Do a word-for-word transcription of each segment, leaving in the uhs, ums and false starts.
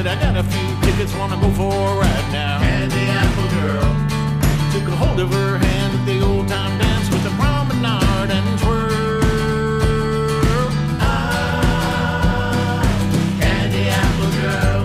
said, I got a few tickets, wanna go for a ride now. Candy apple girl took a hold of her hand at the old time dance with the promenade and twirl. Ah, candy apple girl.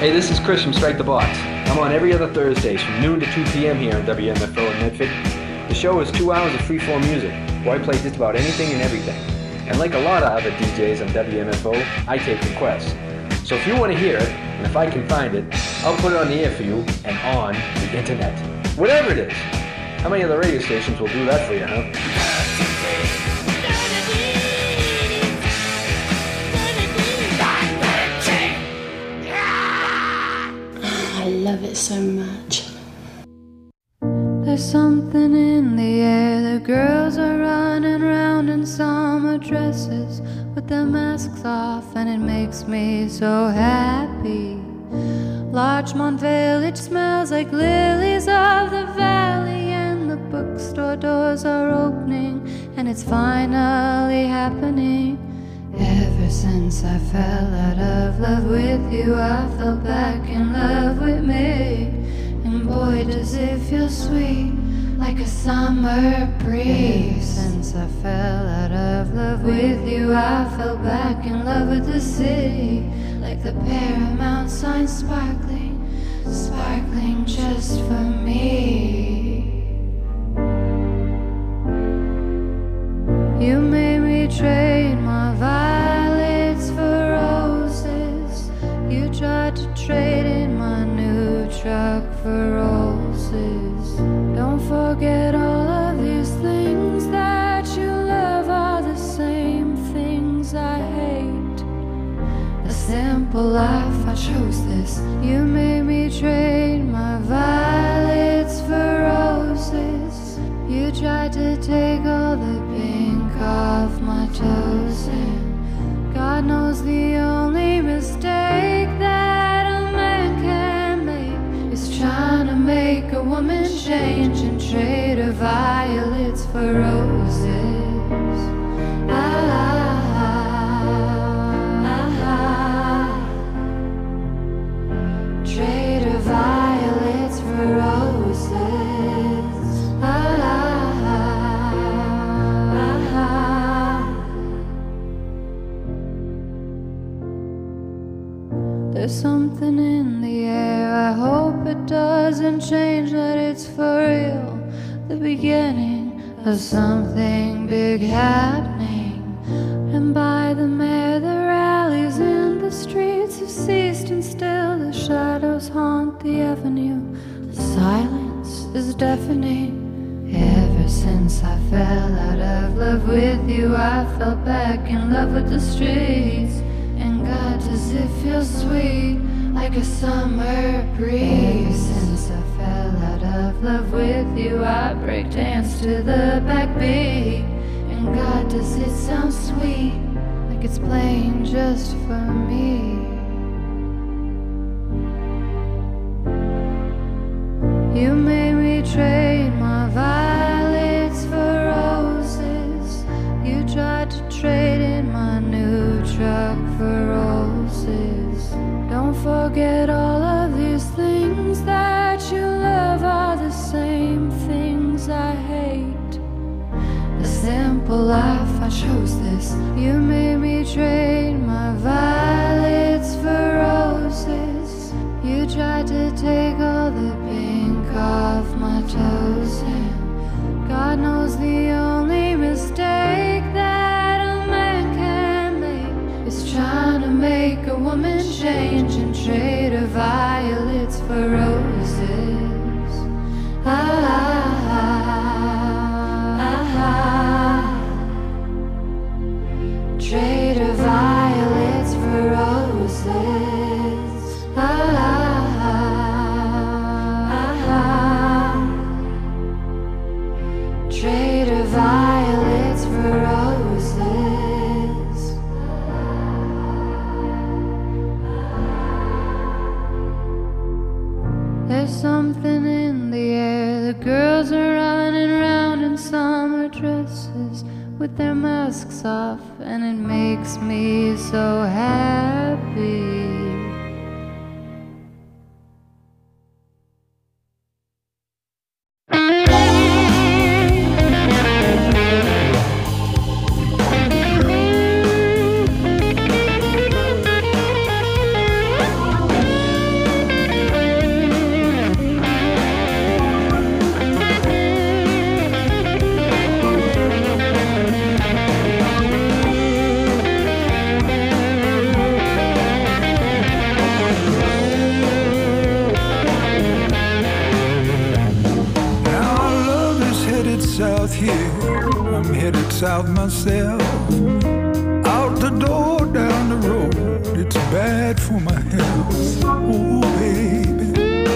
Hey, this is Chris from Strike the Box. I'm on every other Thursdays from noon to two p.m. here on W M F O in Medford. The show is two hours of freeform music, where I play just about anything and everything. And like a lot of other D Js on W M F O, I take requests. So if you want to hear it, and if I can find it, I'll put it on the air for you and on the internet. Whatever it is. How many other radio stations will do that for you, huh? I love it so much. There's something in the air. The girls are running around in summer dresses with their masks off, and it makes me so happy. Larchmont Village smells like lilies of the valley, and the bookstore doors are opening, and it's finally happening. Ever since I fell out of love with you, I fell back in love with me. And boy, does it feel sweet, like a summer breeze. Since I fell out of love with you, I fell back in love with the city, like the Paramount sign sparkling, sparkling just for me. You made me trade my violets for roses. You tried to trade in my new truck for roses. Don't forget all of these things that you love are the same things I hate. The simple life, I chose this. You made me trade my violets for roses. You tried to take all the pink off my toes, and God knows the only mistake that a man can make is trying to make a woman change and trade her violets for roses. Ah, ah, ah, trade her violets for roses. Ah, there's something in the air. I hope it doesn't change, that it's for real. The beginning of something big happening. And by the mayor, the rallies in the streets have ceased, and still the shadows haunt the avenue. The silence is deafening. Ever since I fell out of love with you, I fell back in love with the streets. And God, does it feel sweet, like a summer breeze. Since I fell out of love with you, I break dance to the backbeat. And God, does it sound sweet, like it's playing just for me. You made me trade my violets for roses. You tried to trade in my new truck for roses. Don't forget all of these things that you love are the same things I hate. The simple life, I chose this. You made me trade my violets for roses. You tried to take all the pink off my toes, and God knows the only mistake that a man can make is trying to make a woman change and trade her violets for roses. Ah, ah, ah, ah. Trade her violets for roses. Ah, ah, ah. Trade her violets for roses. There's something in the air. The girls are running around in summer dresses with their masks off, and it makes me so happy. north here, I'm headed south myself. Out the door, down the road, it's bad for my health. Oh baby,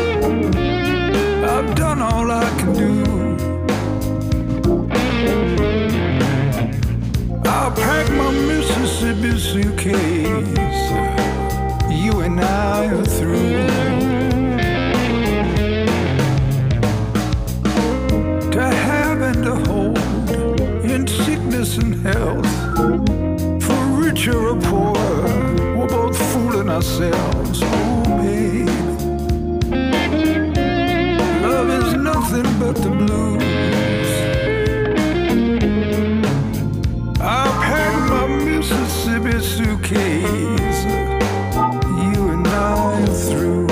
I've done all I can do. I'll pack my Mississippi suitcase. You and I are through. To have and to hold, in sickness and health, for richer or poorer, we're both fooling ourselves. Oh baby, love is nothing but the blues. I'll pack my Mississippi suitcase. You and I are through.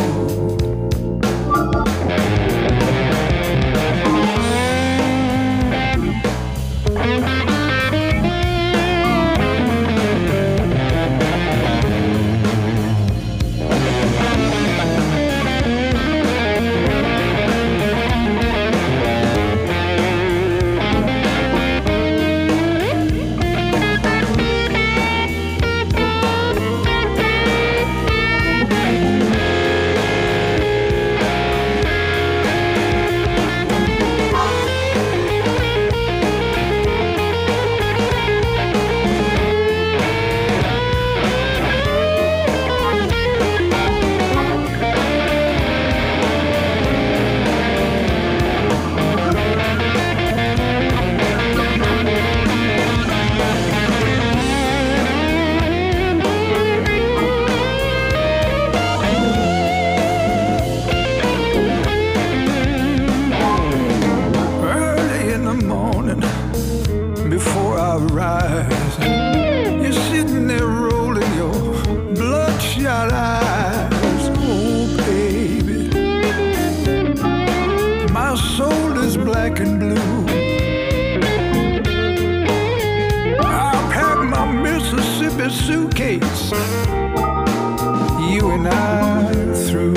Suitcase, you and I are through.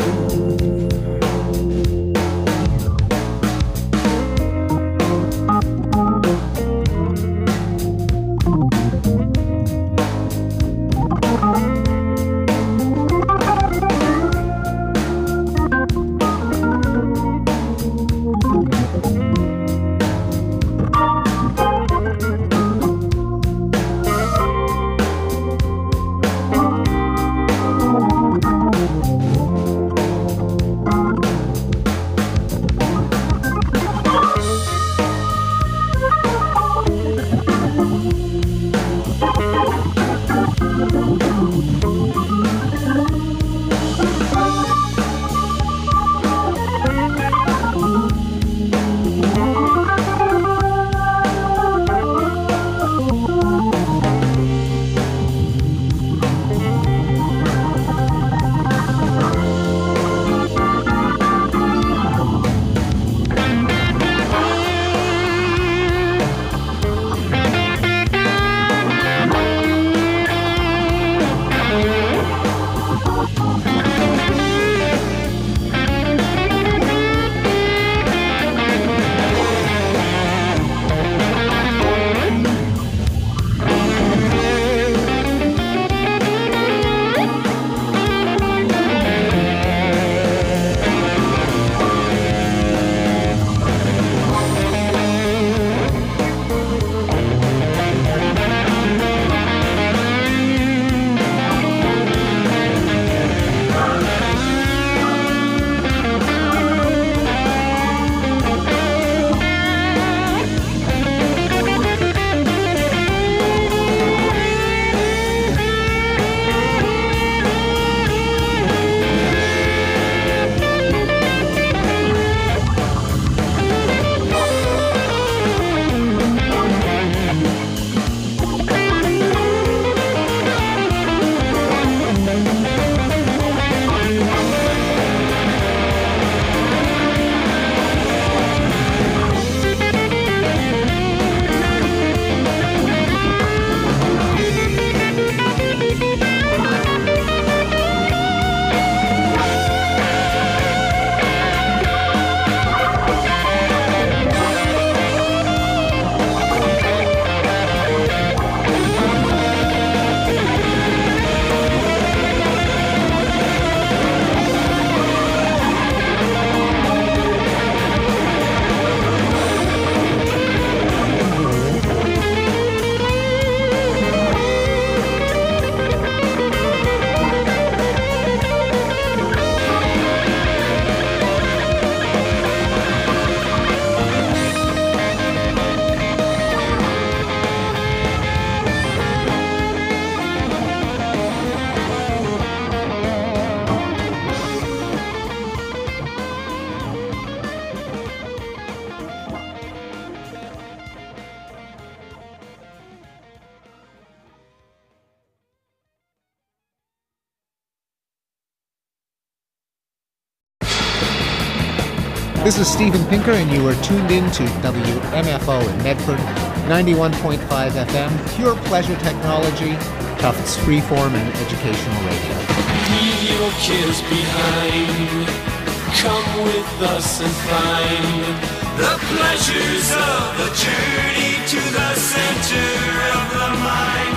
This is Steven Pinker, and you are tuned in to W M F O in Medford, ninety-one point five F M, pure pleasure technology, Tufts freeform and educational radio. Leave your kids behind. Come with us and find the pleasures of the journey to the center of the mind.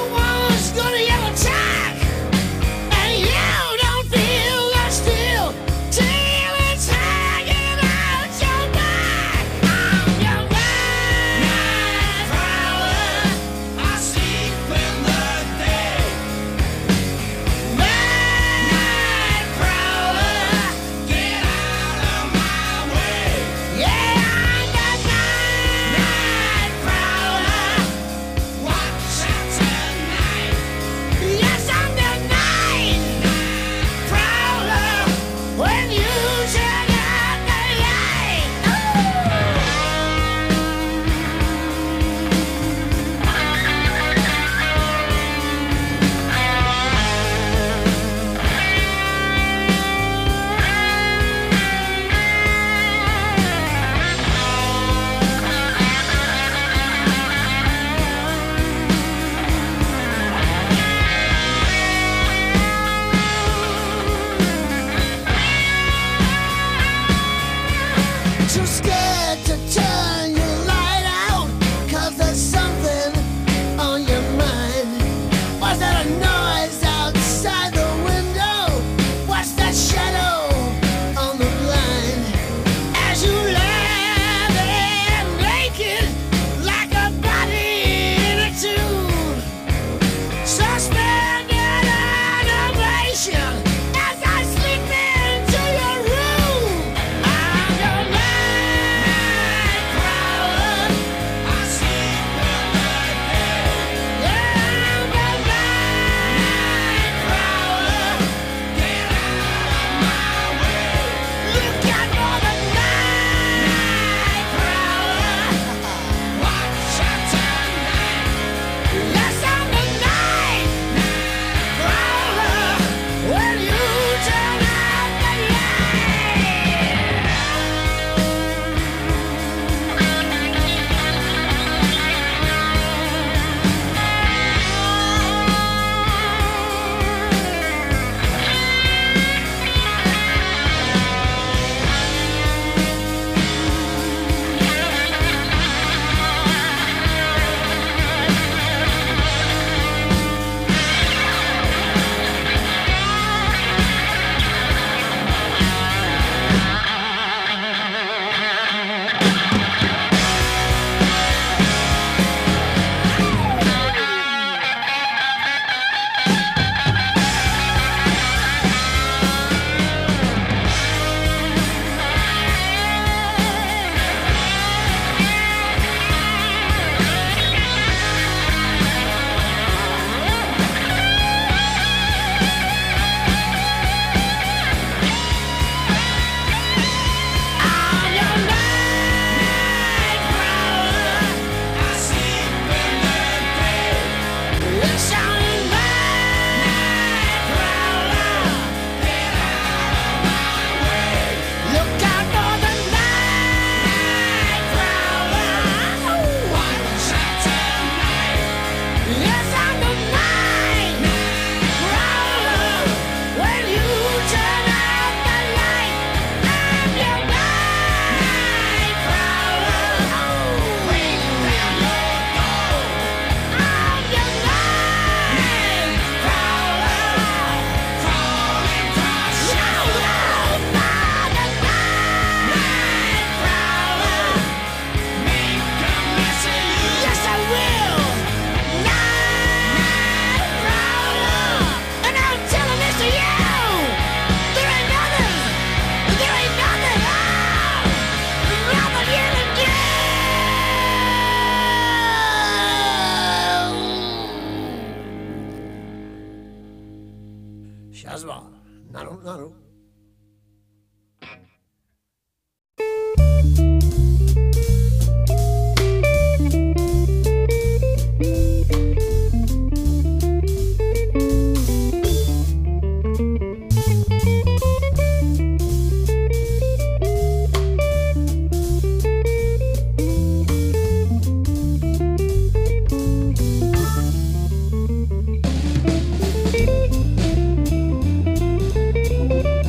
Still Shazwa, Nanu Nanu. Thank you.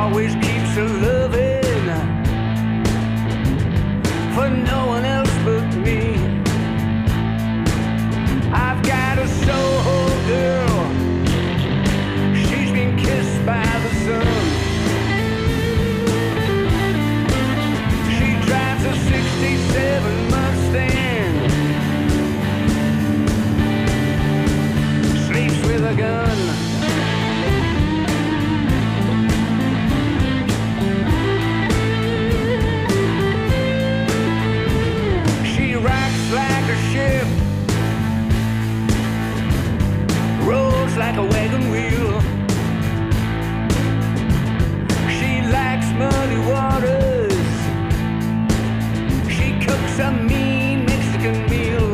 always keeps her loving for no one else but me. I've got a Soho girl, she's been kissed by the sun. She drives a sixty-seven Mustang, sleeps with a gun. She rocks like a ship, rolls like a wagon wheel. She likes muddy waters, she cooks a mean Mexican meal.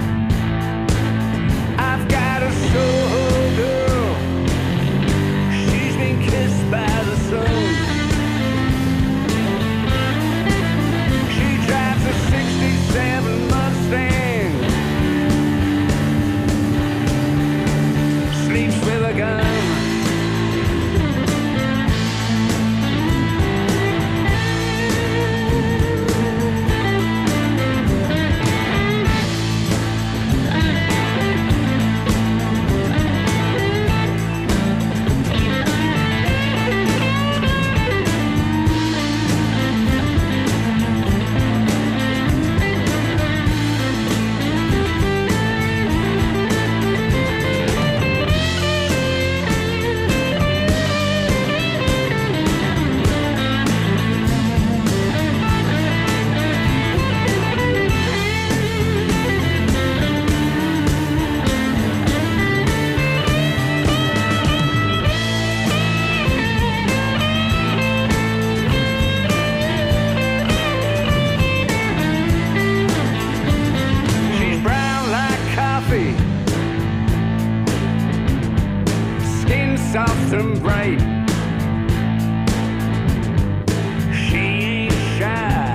I've got a Soho girl, she's been kissed by the sun. She drives a sixty-seven Mustang, sleeps with a gun. She's brown like coffee, skin soft and bright. She ain't shy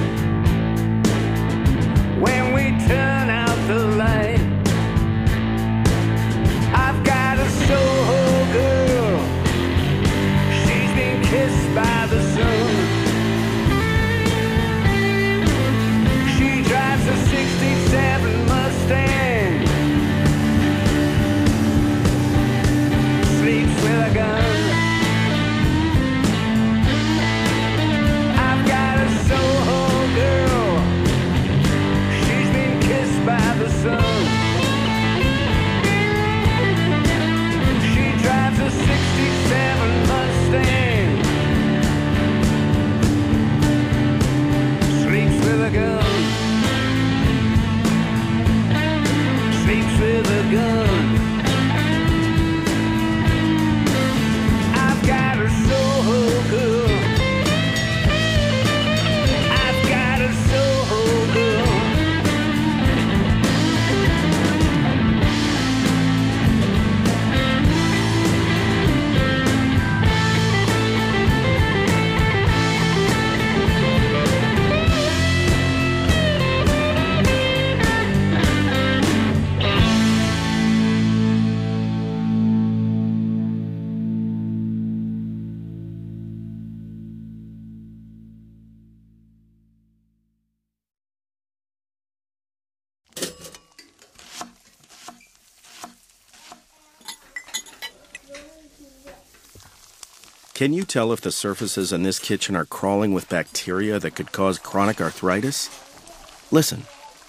when we turn out the light. I've got a Soho girl, she's been kissed by the sun. She drives a sixty-seven Mustang, sleeps with a gun. I've got a Soho girl, she's been kissed by the sun. She drives a sixty-seven Mustang, sleeps with a gun. Sleeps with a gun. I've got a Soho girl, I've got a Soho girl. Can you tell if the surfaces in this kitchen are crawling with bacteria that could cause chronic arthritis? Listen.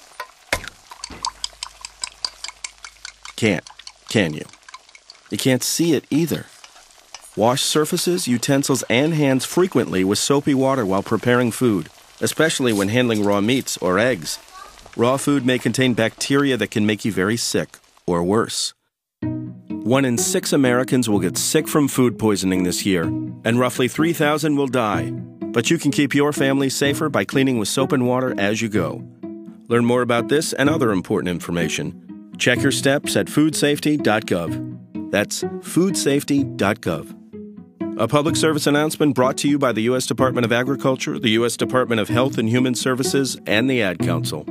Can't, can you? You can't see it either. Wash surfaces, utensils, and hands frequently with soapy water while preparing food, especially when handling raw meats or eggs. Raw food may contain bacteria that can make you very sick, or worse. One in six Americans will get sick from food poisoning this year, and roughly three thousand will die. But you can keep your family safer by cleaning with soap and water as you go. Learn more about this and other important information. Check your steps at food safety dot gov. That's food safety dot gov. A public service announcement brought to you by the U S Department of Agriculture, the U S Department of Health and Human Services, and the Ad Council.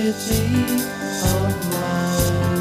city of mine.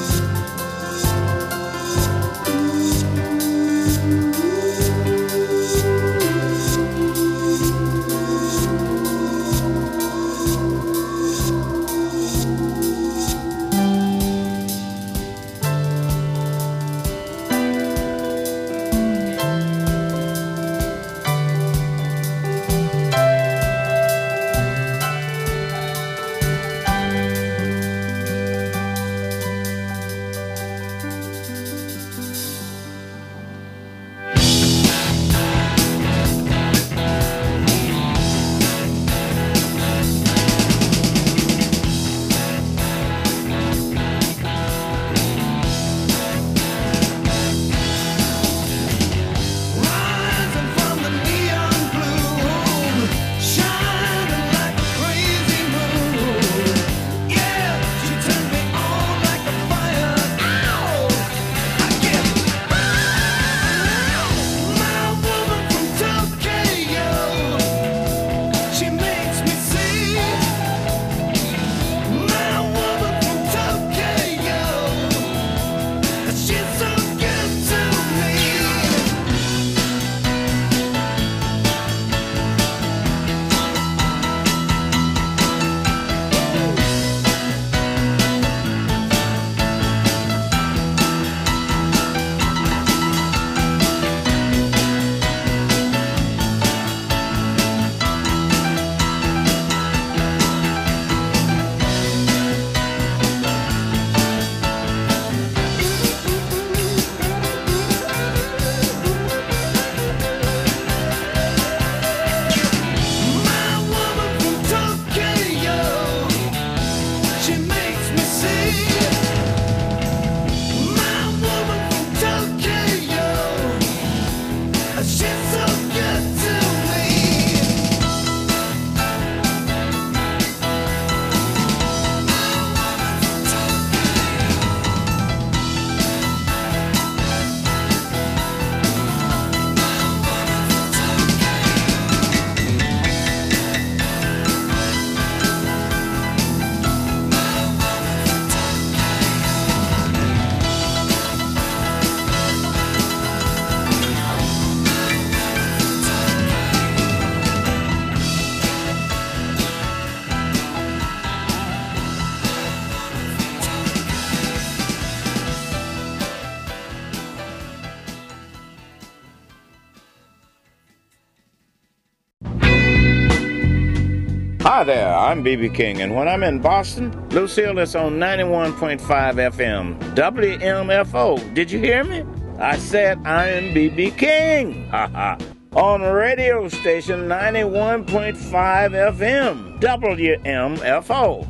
Hi there, I'm B B King, and when I'm in Boston, Lucille is on ninety-one point five F M, W M F O. Did you hear me? I said I'm B B King, haha, on radio station ninety-one point five F M, W M F O.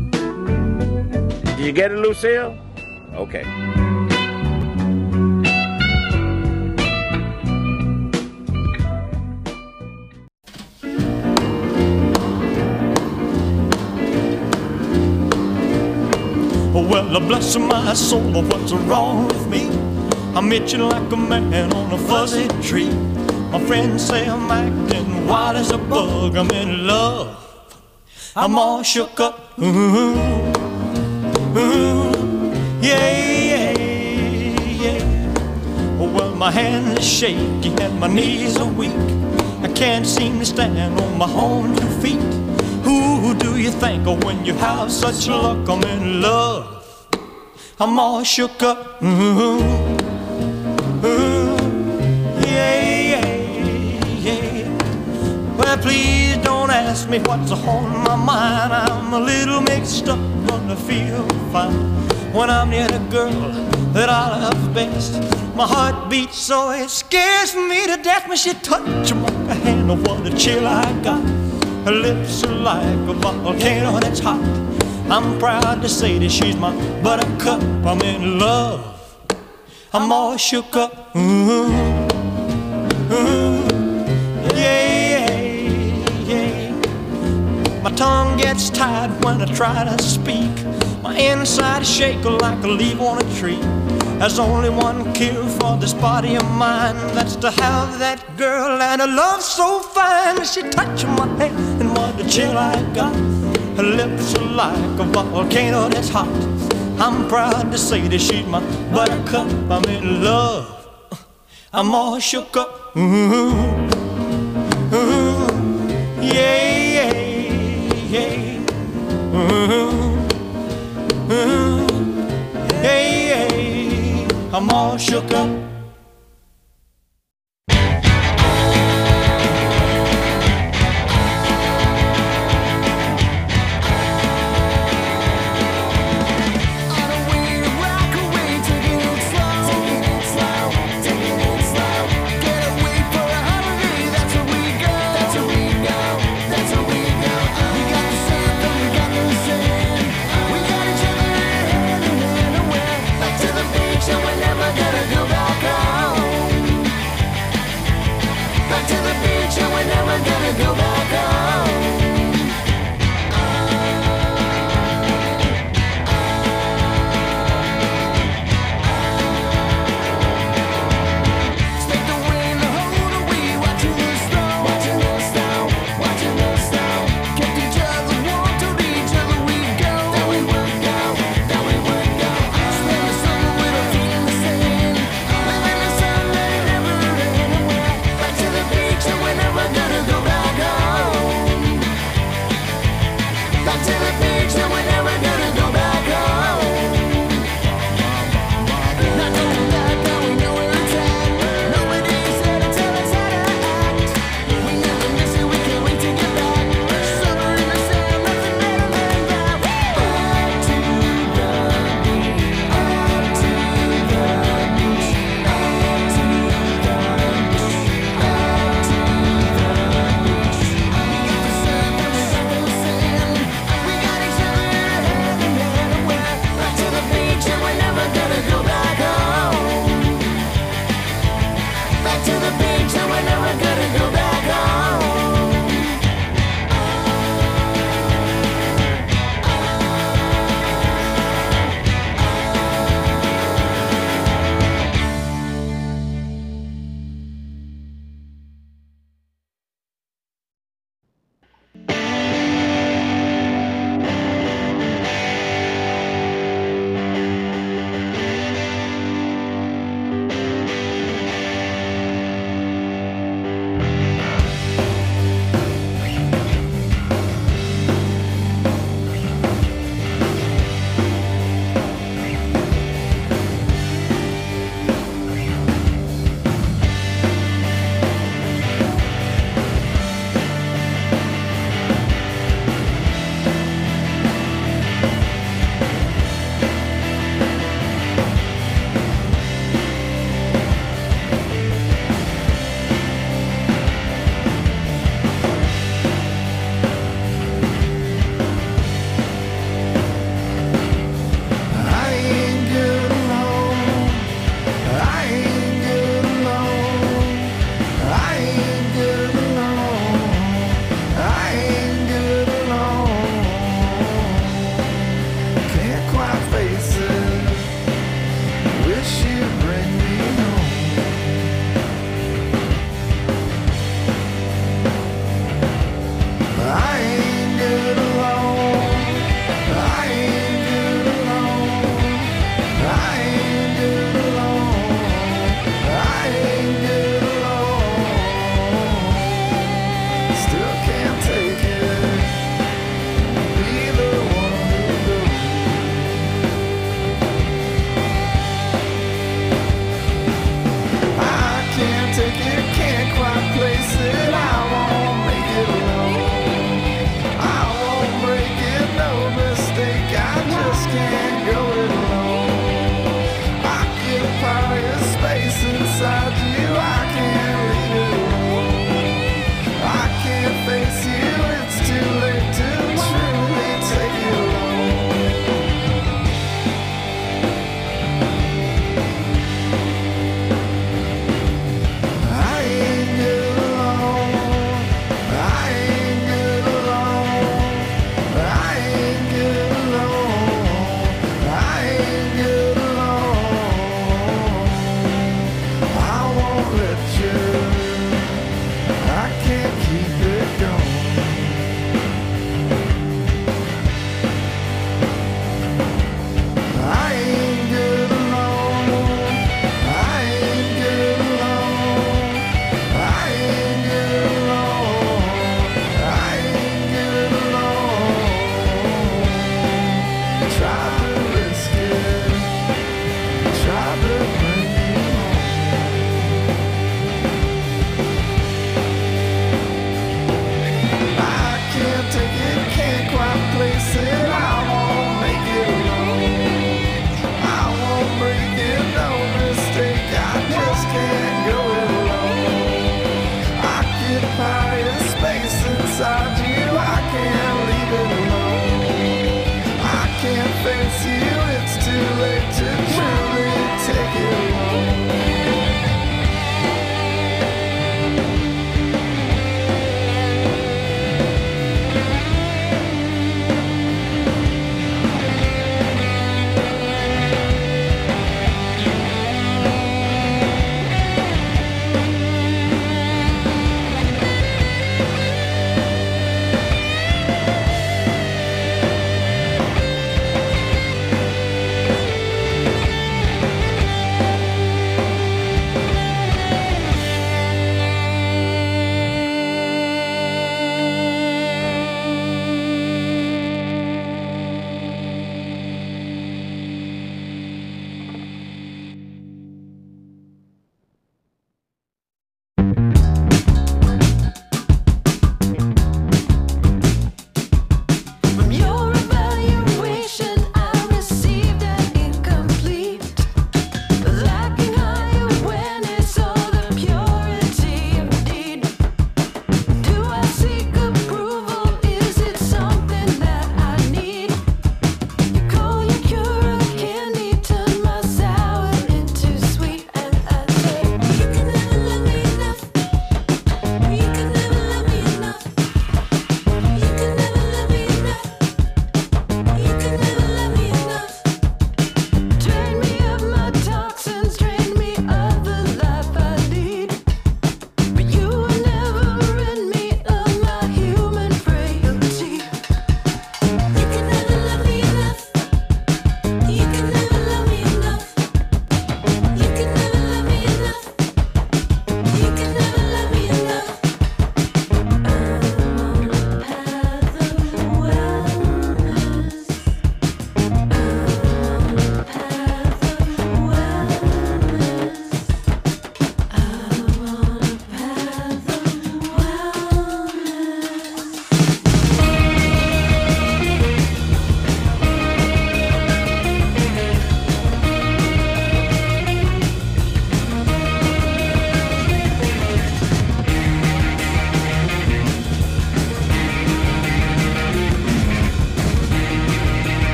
Did you get it, Lucille? Okay. Well, bless my soul, what's wrong with me? I'm itching like a man on a fuzzy tree. My friends say I'm acting wild as a bug. I'm in love, I'm all shook up. Ooh, ooh, yeah, yeah, yeah. Well, my hands are shaky and my knees are weak. I can't seem to stand on my own two feet. Who do you think of when you have such luck? I'm in love, I'm all shook up. Ooh, ooh, yeah, yeah, yeah. Well, please don't ask me what's on my mind. I'm a little mixed up, but I feel fine when I'm near the girl that I love best. My heart beats so it scares me to death when she touches my hand. Oh, what a chill I got. Her lips are like a volcano that's hot. I'm proud to say that she's my buttercup. I'm in love, I'm all shook up. Ooh, ooh, yeah, yeah. My tongue gets tied when I try to speak. My inside is shaking like a leaf on a tree. There's only one cure for this body of mine, that's to have that girl and a love so fine. She touched my hand and what a chill I got. Her lips are like a volcano that's hot. I'm proud to say that she's my buttercup. I'm in love. I'm all shook up. Ooh, ooh, yeah, yeah, yeah. Ooh, ooh, yeah, yeah. I'm all shook up. Back to the beach and we're never gonna go back.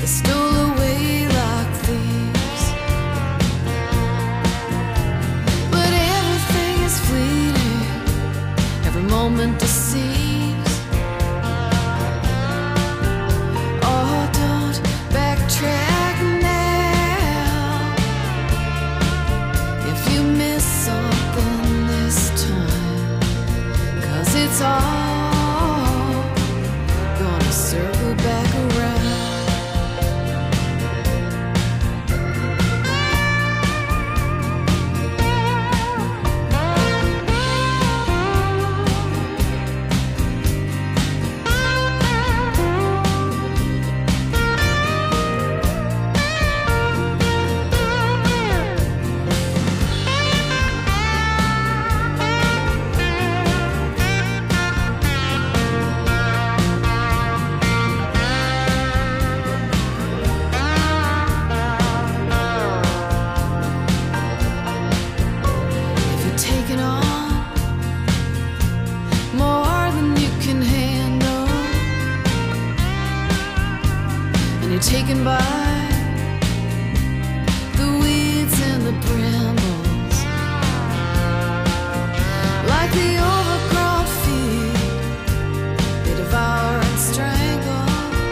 stole away like thieves. But everything is fleeting, every moment deceives. Oh, don't backtrack now. If you miss something this time, 'cause it's all gonna circle back around. If you're taking on more than you can handle, and you're taken by the weeds and the brambles, like the overgrown feet, they devour and strangle.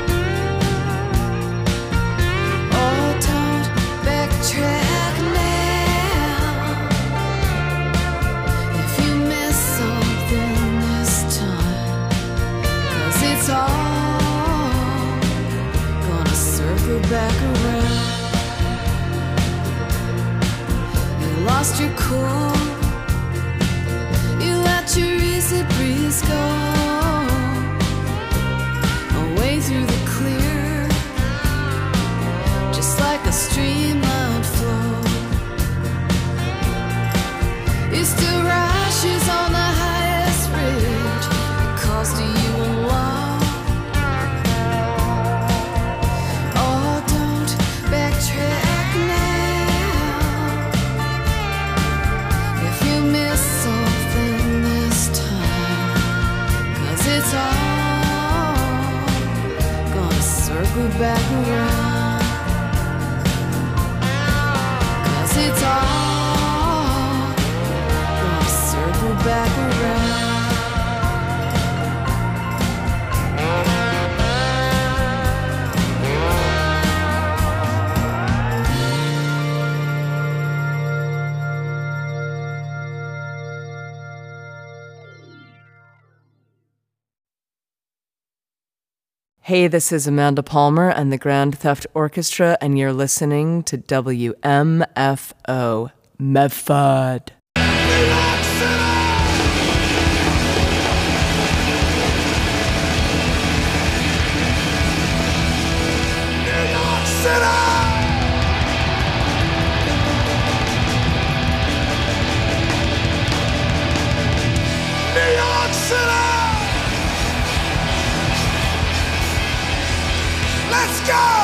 Oh, don't backtrack now. If you miss something this time, 'cause it's all gonna circle back around. You lost your cool, you let your easy breeze go away through the clear, just like a streamlined flow. You still rashes on the highest ridge, it calls to you alone. Oh, don't backtrack now. If you miss something this time, 'cause it's all gonna circle back around. 'Cause it's all gonna circle back around. Hey, this is Amanda Palmer and the Grand Theft Orchestra, and you're listening to W M F O, Medford. Let's go!